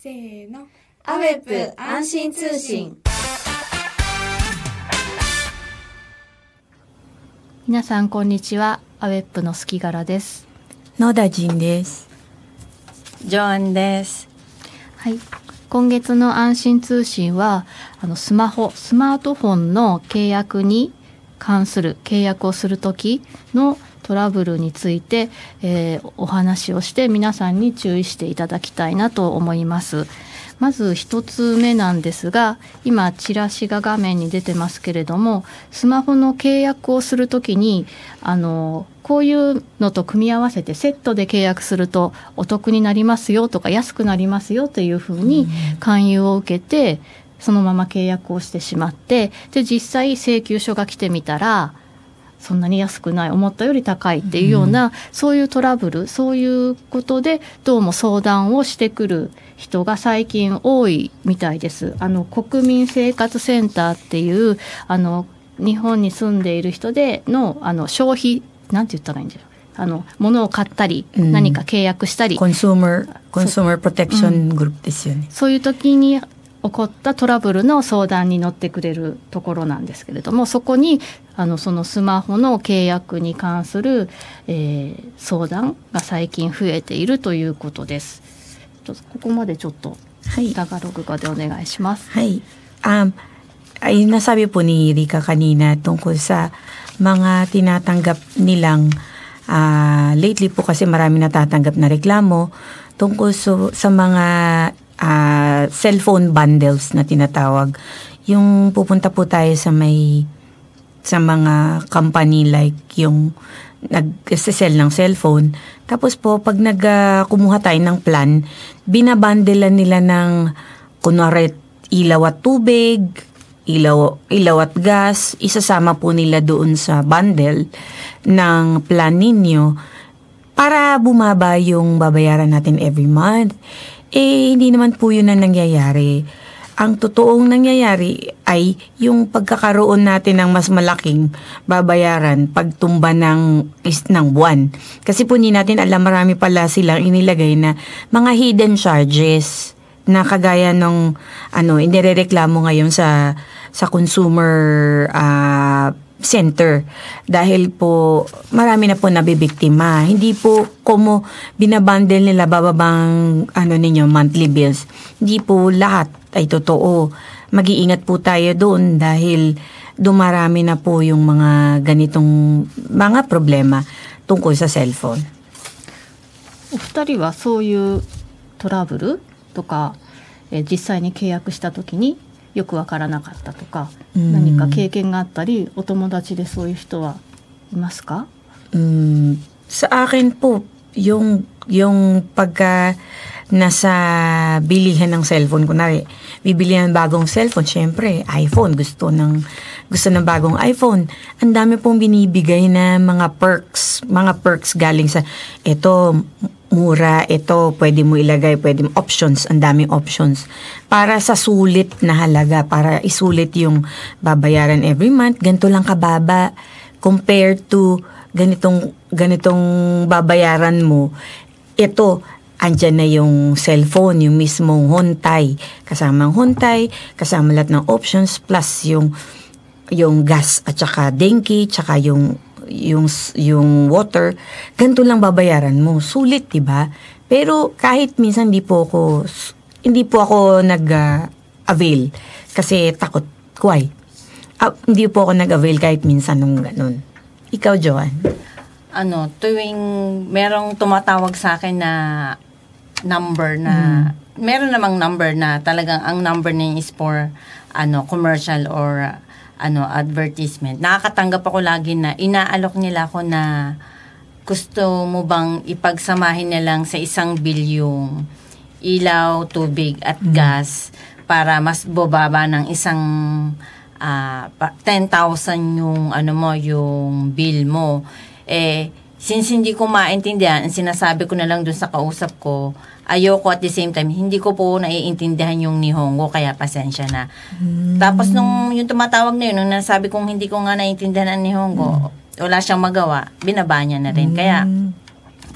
せーの。アベップ安心通信。 皆さんこんにちは。アベップのすきがらです。 野田陣です。 ジョアンです。 はい。今月の安心通信はスマートフォンの契約に関する契約をするときのトラブルについて、お話をして皆さんに注意していただきたいなと思います。まず一つ目なんですが、今チラシが画面に出てますけれども、スマホの契約をするときにこういうのと組み合わせてセットで契約するとお得になりますよとか安くなりますよというふうに勧誘を受けて、そのまま契約をしてしまって、で実際請求書が来てみたらそんなに安くない、思ったより高いっていうような、そういうトラブル、そういうことでどうも相談をしてくる人が最近多いみたいです。国民生活センターっていう日本に住んでいる人での消費、なんて言ったらいいんだろう、物を買ったり、何か契約したり、 コンシューマープロテクショングループですよね。 そういう時に起こったトラブルの相談に乗ってくれるところなんですけれども、そこにそのスマホの契約に関する、相談が最近増えているということです。ここまでちょっとタガログ語でお願いします。 はい。Ay nasabi po ni Rika kanina tungkol sa mga tinatanggap nilang lately po kasi marami natatanggap na reklamo tungkol sa mga cellphone bundles na tinatawag. Yung pupunta po tayo sa mga company like yung nag-sell ng cellphone. Tapos po pag kumuha tayo ng plan, binabandelan nila ng kunwari ilaw at tubig, ilaw at gas, isasama po nila doon sa bundle ng plan ninyo para bumaba yung babayaran natin every month. Hindi naman po yun ang nangyayari. Ang totoong nangyayari ay yung pagkakaroon natin ng mas malaking babayaran pagtumba ng buwan. Kasi po hindi natin alam, marami pala silang inilagay na mga hidden charges na kagaya ng inirereklamo ngayon sa consumer center dahil po marami na po nabibiktima. Hindi po como binabundle nila bababang monthly bills. Hindi po lahat ay totoo. Mag-iingat po tayo doon dahil dumarami na po yung mga ganitong mga problema tungkol sa cellphone. お二人はそういうトラブルとか、実際に契約した時によくわからなかったとか、何か経験があったり、お友達でそういう人はいますか？ Sa akin po, yung pagka nasa bilihan ng cellphone, kunwari, bibili ng bagong cellphone, syempre, iPhone, gusto ng bagong iPhone. Ang dami pong binibigay na mga perks galing sa, ito, mura, ito, pwede mo ilagay, options, ang daming options. Para sa sulit na halaga, para isulit yung babayaran every month, ganito lang kababa compared to ganitong babayaran mo. Ito, andyan na yung cellphone, yung mismong Hontay. Kasamang Hontay, kasama lahat ng options, plus yung gas at saka Denki, tsaka yung water, ganito lang babayaran mo. Sulit, diba? Pero kahit minsan hindi po ako nag-avail kasi takot ko ay. Hindi po ako nag-avail kahit minsan nung ganun. Ikaw, Joan? Tuwing merong tumatawag sa akin na number na meron namang number na talagang ang number niya is for commercial or advertisement. Nakakatanggap ako lagi na inaalok nila ako na gusto mo bang ipagsamahin na lang sa isang bill yung ilaw, tubig at gas para mas bobaba ng isang 10,000 yung yung bill mo. Since hindi ko maintindihan, sinasabi ko na lang dun sa kausap ko, ayoko at the same time, hindi ko po naiintindihan yung Nihongo, kaya pasensya na. Tapos nung yung tumatawag na yun, nung nasabi kong hindi ko nga naiintindihan ang Nihongo, wala siyang magawa, binaba niya na rin. Kaya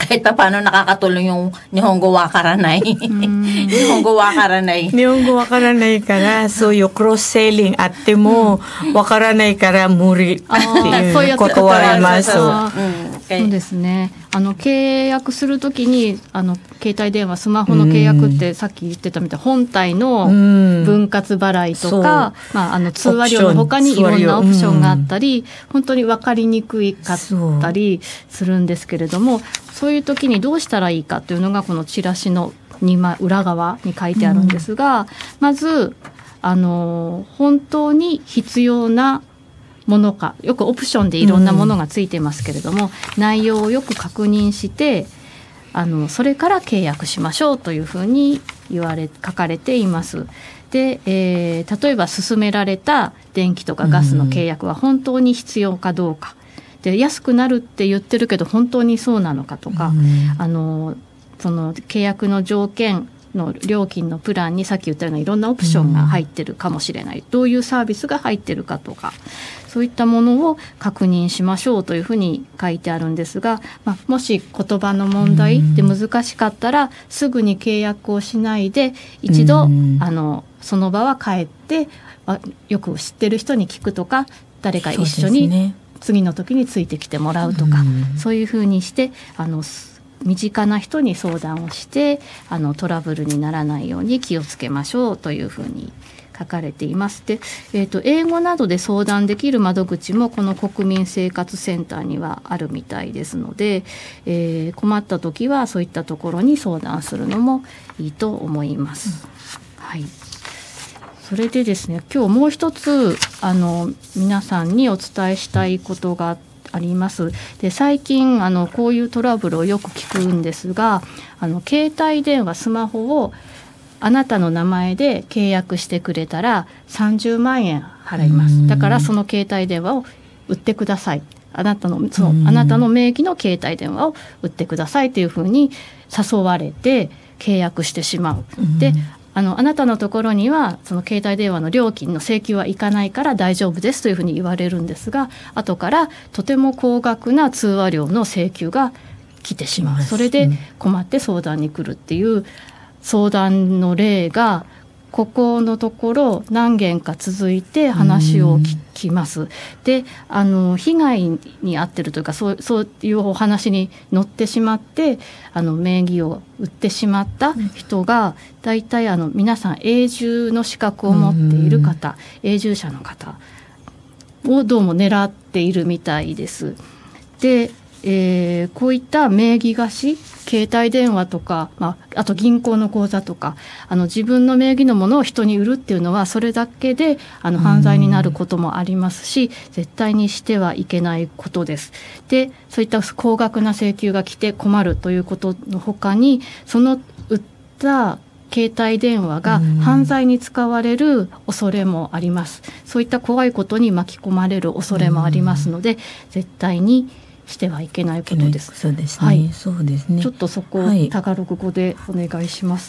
kahit pa paano nakakatulong yung Nihongo Wakaranai. Nihongo Wakaranai. Nihongo wakaranai kara, so yung cross-selling ate mo, wakaranai kara muriっていうことはあります。 そうですね。契約するときに携帯電話、スマホの契約ってさっき言ってたみたいに本体の分割払いとか、通話料の他にいろんなオプションがあったり、本当に分かりにくかったりするんですけれども、そういう時にどうしたらいいかというのがこのチラシの裏側に書いてあるんですが、まず本当に必要なものか、よくオプションでいろんなものがついてますけれども、内容をよく確認してそれから契約しましょうというふうに書かれています。で、例えば勧められた電気とかガスの契約は本当に必要かどうか、で安くなるって言ってるけど本当にそうなのかとか、その契約の条件の料金のプランにさっき言ったようないろんなオプションが入ってるかもしれない、どういうサービスが入ってるかとか、そういったものを確認しましょうというふうに書いてあるんですが、もし言葉の問題で難しかったらすぐに契約をしないで一度その場は帰ってよく知ってる人に聞くとか、誰か一緒に次の時についてきてもらうとか、そういうふうにして身近な人に相談をしてトラブルにならないように気をつけましょうというふうに書かれています。で、英語などで相談できる窓口もこの国民生活センターにはあるみたいですので、困った時はそういったところに相談するのもいいと思います。はい。それでですね、今日もう一つ皆さんにお伝えしたいことがあります。で、最近こういうトラブルをよく聞くんですが、携帯電話、スマホをあなたの名前で契約してくれたら30万円払います。だからその携帯電話を売ってください。あなたの名義の携帯電話を売ってくださいというふうに誘われて契約してしまう。で、あなたのところにはその携帯電話の料金の請求はいかないから大丈夫ですというふうに言われるんですが、後からとても高額な通話料の請求が来てしまう。それで困って相談に来るっていう相談の例がここのところ何件か続いて話を聞きます。で、被害に遭ってるというか、そういうお話に乗ってしまって名義を売ってしまった人がだいたい皆さん永住の資格を持っている方、永住者の方をどうも狙っているみたいです。で、こういった名義貸し、携帯電話とか、あと銀行の口座とか自分の名義のものを人に売るっていうのはそれだけで犯罪になることもありますし、絶対にしてはいけないことです。で、そういった高額な請求が来て困るということの他に、その売った携帯電話が犯罪に使われる恐れもあります。そういった怖いことに巻き込まれる恐れもありますので、絶対にしてはいけないことです。 そうですね。 はい、 そうですね。 ちょっとそこをタガログ語でお願いします。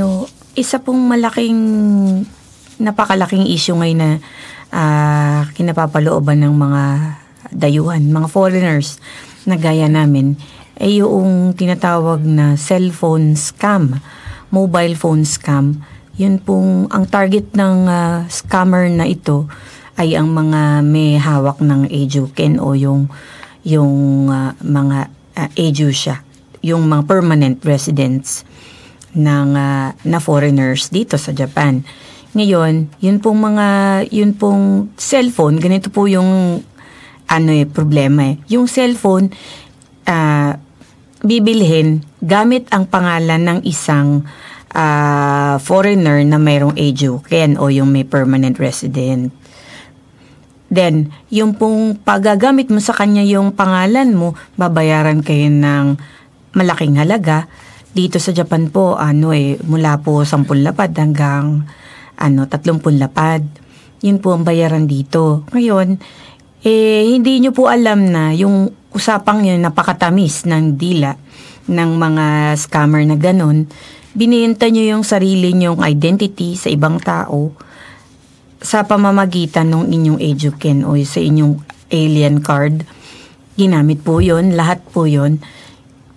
isa pong napakalaking issue ngayon na kinapapalooban ng mga dayuhan, mga foreigners na gaya namin, ay yung tinatawag na cellphone scam, mobile phone scam. Yun pong ang target ng scammer na ito ay ang mga may hawak ng EDUCAN o yung mga EDUSIA, yung mga permanent residents na foreigners dito sa Japan. Ngayon, yun pong cellphone, ganito po yung problema. Yung cellphone bibilhin gamit ang pangalan ng isang foreigner na mayroong EDUCAN o yung may permanent resident. Then, yung pong paggagamit mo sa kanya yung pangalan mo, babayaran kayo ng malaking halaga. Dito sa Japan po, mula po 10 lapad hanggang 30 lapad. Yun po ang bayaran dito. Ngayon, hindi nyo po alam na yung usapang yun napakatamis ng dila ng mga scammer na ganun. Binenta nyo yung sarili nyong identity sa ibang tao sa pamamagitan ng inyong EDUCAN o sa inyong alien card. Ginamit po yun, lahat po yun.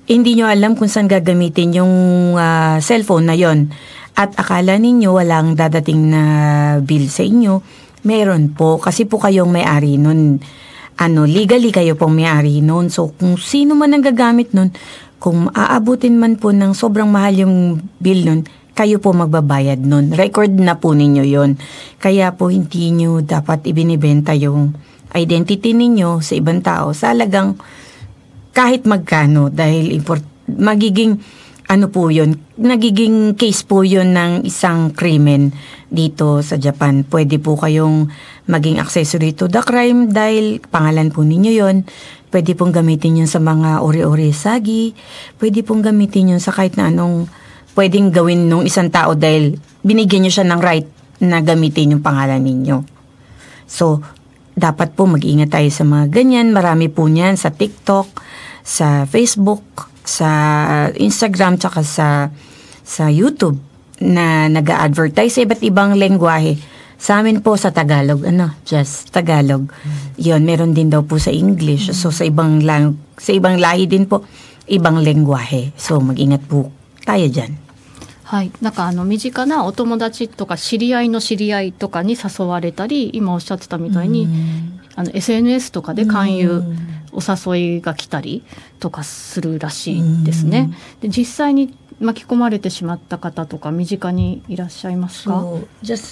hindi nyo alam kung saan gagamitin yung cellphone na yon at akala ninyo walang dadating na bill sa inyo, meron po. Kasi po kayong may-ari nun. Legally kayo pong may-ari nun. So, kung sino man ang gagamit nun, kung aabutin man po ng sobrang mahal yung bill nun, kayo po magbabayad nun. Record na po ninyo yon. Kaya po hindi nyo dapat ibinibenta yung identity ninyo sa ibang tao sa halagang kahit magkano dahil magiging po yun, nagiging case po yun ng isang krimen dito sa Japan. Pwede po kayong maging accessory to the crime dahil pangalan po ninyo yun. Pwede pong gamitin yun sa mga ori-ori sagi. Pwede pong gamitin yun sa kahit na anong pwedeng gawin nung isang tao dahil binigyan nyo siya ng right na gamitin yung pangalan ninyo. So, dapat po mag-ingat tayo sa mga ganyan. Marami po niyan sa TikTok, sa Facebook, sa Instagram, tsaka sa YouTube na nag-a-advertise sa iba't ibang lengguwahe. Sa amin po sa Tagalog, just Tagalog. Yun, meron din daw po sa English. So sa ibang lahi din po, ibang lengguwahe. So mag-ingat po tayo dyan. はい、なんか身近なお友達とか知り合いの知り合いとかに誘われたり、今おっしゃってたみたいに、SNS とかで勧誘、お誘いが来たりとかするらしいですね。で、実際に巻き込まれてしまった方とか身近にいらっしゃいますか？ そう、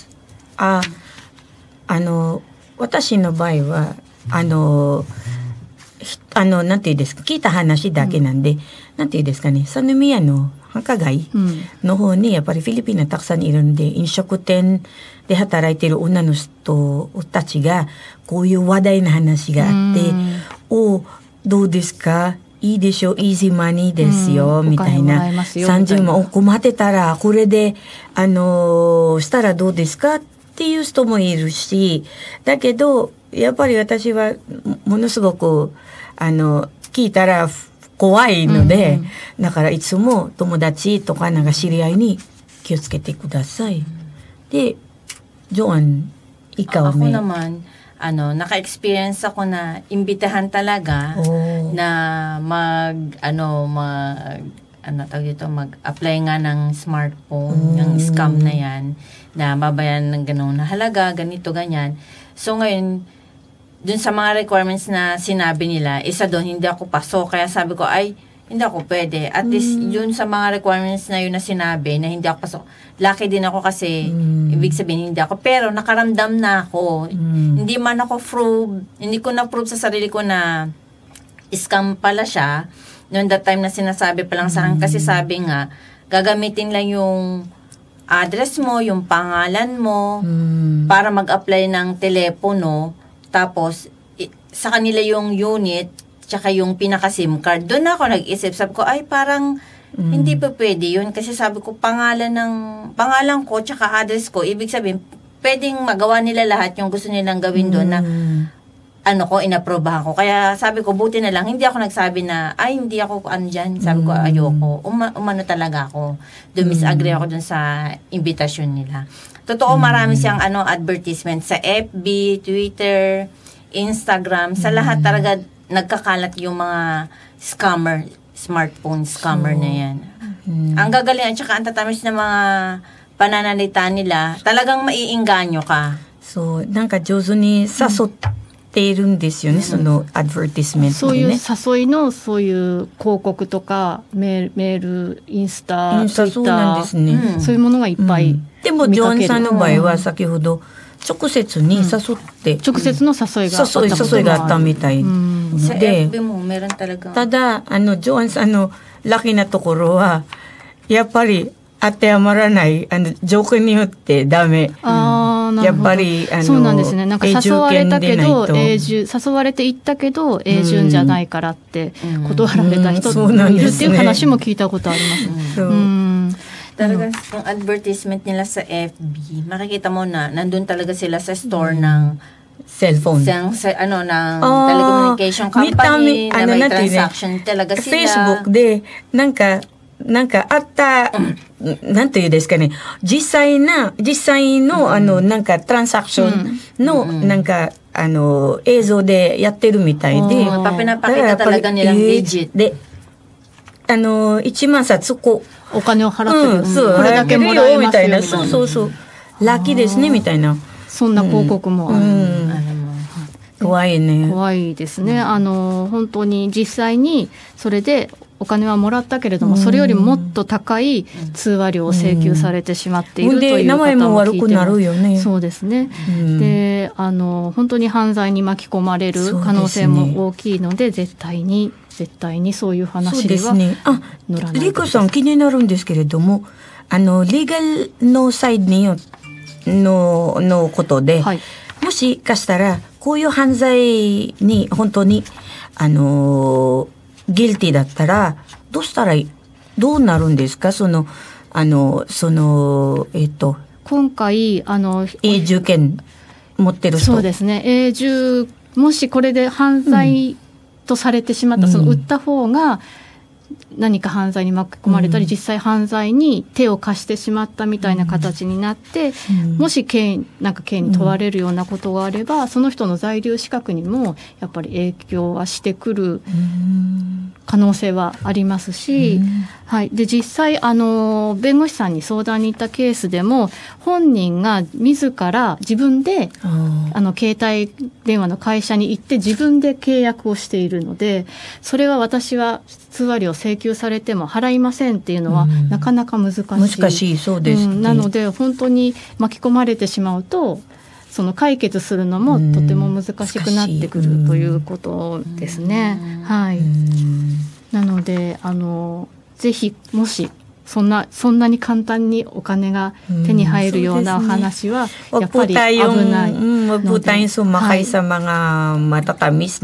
私の場合はなんていうんですか、聞いた話だけなんで、なんていうんですかね、さぬみやの繁華街の方にやっぱりフィリピンがたくさんいるんで、飲食店で働いている女の人たちがこういう話題な話があって、どうですか、いいでしょ、イージーマニーですよ、みたいな、30万困ってたらこれでしたらどうですかっていう人もいるし、だけどやっぱり私はものすごく聞いたら怖いので、だからいつも友達とかなんか知り合いに気をつけてください。で、Joan, ikaw ako naman, naka-experience ako na imbitahan talaga na mag-apply nga ng smartphone, yung scam na yan, na babayan ng ganun na halaga, ganito, ganyan. So ngayon, dun sa mga requirements na sinabi nila, isa doon, hindi ako pasok. Kaya sabi ko, hindi ako pwede. At least, yun sa mga requirements na yun na sinabi, na hindi ako pasok. Lucky din ako kasi, ibig sabihin, hindi ako. Pero, nakaramdam na ako. Hindi man ako hindi ko na-prove sa sarili ko na scam pala siya. Noon that time na sinasabi pa lang sa akin, kasi sabi nga, gagamitin lang yung address mo, yung pangalan mo, para mag-apply ng telepono. Tapos, sa kanila yung unit, tsaka yung pinaka-SIM card. Doon ako nag-isip. Sabi ko, parang hindi pa pwede yun. Kasi sabi ko, pangalan ko, tsaka address ko, ibig sabihin, pwedeng magawa nila lahat yung gusto nilang gawin doon na, inaprobahan ko. Kaya sabi ko, buti na lang, hindi ako nagsabi na, hindi ako dyan. Sabi ko, ayoko. Umano talaga ako. Disagree ako dun sa invitation nila. Totoo, marami siyang advertisement sa FB, Twitter, Instagram, sa lahat talaga nagkakalat yung mga smartphone scammer na yan. Ang gagaling, at saka ang tatamis na mga pananalita nila, talagang maiinganyo ka. So, なんか上手に誘っているんですよね、そのアドバティスメントでね。 そういう誘いのそういう広告とかメール、インスタ、ツイッター、 そうなんですね。 そういうものがいっぱいでもジョンさんの場合は先ほど直接に誘って、 直接の誘いがあったみたいさ FB もmeron talaga。 ただジョンさんのラッキーなところはやっぱり当てはまらない条件によってダメ。やっぱりそうなんですね。なんか誘われたけど誘われて行ったけど永住じゃないからって断られた人もいるっていう話も聞いたことありますね。 Talaga yung advertisement nila sa FB, makikita mo na nandun talaga sila sa store ng cellphone. Ng telecommunication company na may transaction talaga sila. Facebook でなんかあったなんというですかね、実際のなんかトランサクションのなんか映像でやってるみたいで、 pinapakita talaga nilang legit. で 1万冊お金を払ってる、 そう、 これだけもらえますよみたいな。そうそうそう。ラッキーですね、みたいな。 そんな広告もある。 怖いね。 怖いですね。本当に実際にそれでお金はもらったけれども、それよりもっと高い通話料を請求されてしまっているという方も聞いてます。 名前も悪くなるよね。 そうですね。で、本当に犯罪に巻き込まれる可能性も大きいので、絶対にそういう話では乗らない。 リコさん、気になるんですけれども、リーガルのサイドのことで、はい、もしかしたら、こういう犯罪に本当に、ギルティだったら、どうなるんですか？今回、 永住権持ってる人。 そうですね。永住、もしこれで犯罪とされてしまった、その売った方が、何か犯罪に巻き込まれたり、実際犯罪に手を貸してしまったみたいな形になって、もし刑に問われるようなことがあれば、その人の在留資格にもやっぱり影響はしてくる可能性はありますし、はい。で、実際、弁護士さんに相談に行ったケースでも、本人が自ら自分で、携帯電話の会社に行って自分で契約をしているので、それは私は通話料請求されても払いませんっていうのは、なかなか難しい。 難しい、そうです、ね。 なので、本当に巻き込まれてしまうと、その解決するのもとても難しくなってくるということですね。はい。なので、ぜひ、もし、そんなに簡単にお金が手に入るような話は、やっぱり危ない。 Wag po tayong sumakay sa mga matatamis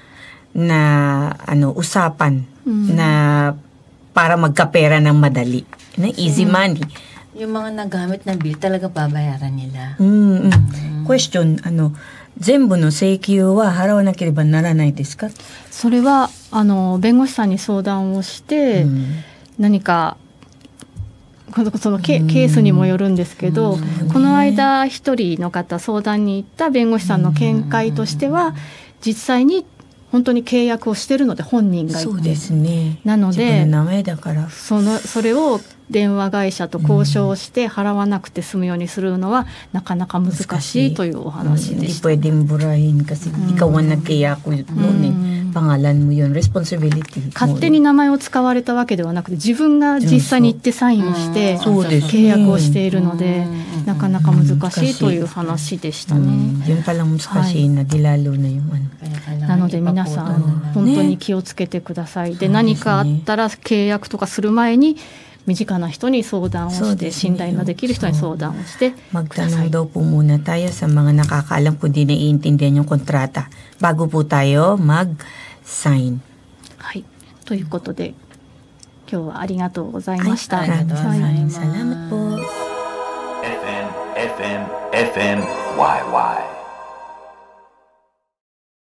na usapan na para magkapera ng madali. Na easy money. Yung mga nagamit na bill, talaga babayaran nila. Question, 全部の請求は払わなければならないですか？ それは弁護士さんに相談をして、何かそのケースにもよるんですけど、この間一人の方相談に行った弁護士さんの見解としては、実際に本当に契約をしているので、本人がいて、 そうですね。 なので自分の名前だからそれを電話会社と交渉して払わなくて済むようにするのはなかなか難しいというお話でした。 Hindi pwedeng burahin kasi ikaw ang nagkayako noon eh. Pangalan mo yun, responsibility. 勝手に名前を使われたわけではなくて、自分が実際に行ってサインをして契約をしているので、なかなか難しいという話でしたね。 Yun palang難しいな、lalo na yung なので皆さん本当に気をつけてください。で、何かあったら契約とかする前に身近な人に相談をして、信頼のできる人に相談をしてください。 Magtanong daw po muna tayo sa mga nakakaalam kung di naiintindihan yung kontrata bago po tayo mag-sign. はい。ということで今日はありがとうございました。 ありがとうございます。Salamat po. FM YY